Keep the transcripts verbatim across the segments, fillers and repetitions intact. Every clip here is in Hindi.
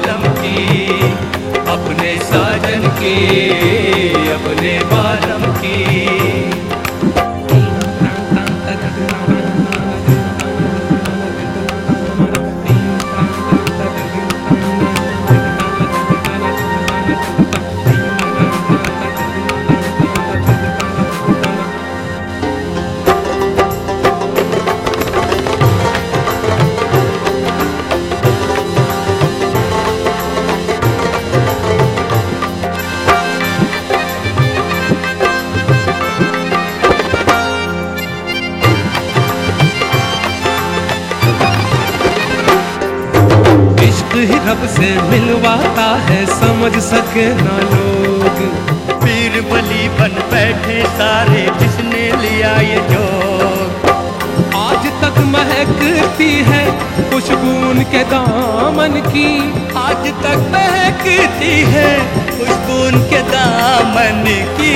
बालम की, अपने साजन की, अपने बालम की। ही रब से मिलवाता है, समझ सके ना लोग। पीर बली बन बैठे सारे, जिसने लिया ये जोग। आज तक महकती है खुशबू उनके दामन की, आज तक महकती है खुशबू उनके दामन की।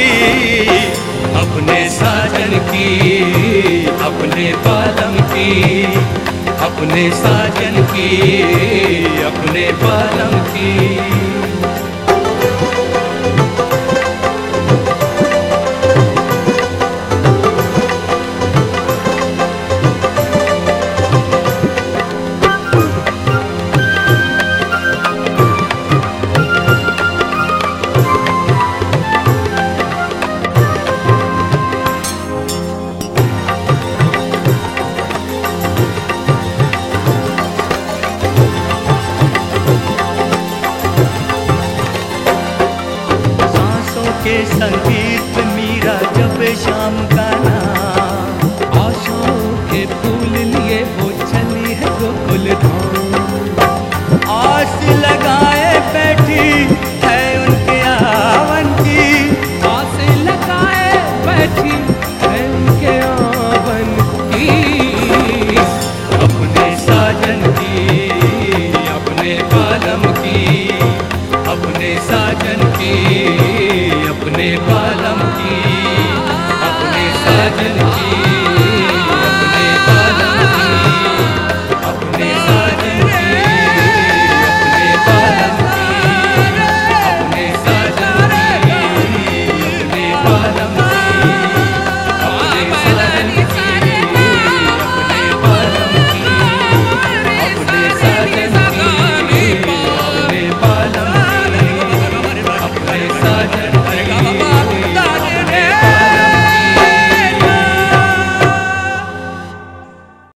अपने साजन की, अपने बालम की, अपने साजन की, अपने बालम की। के संगीत मीरा जब शाम का नाम, आशाओं के फूल लिए वो चली है गोकुल धाम। आस लगाए बैठी है उनके आवन की, आस लगाए बैठी है उनके आवन की। अपने साजन की, अपने बालम की, अपने साजन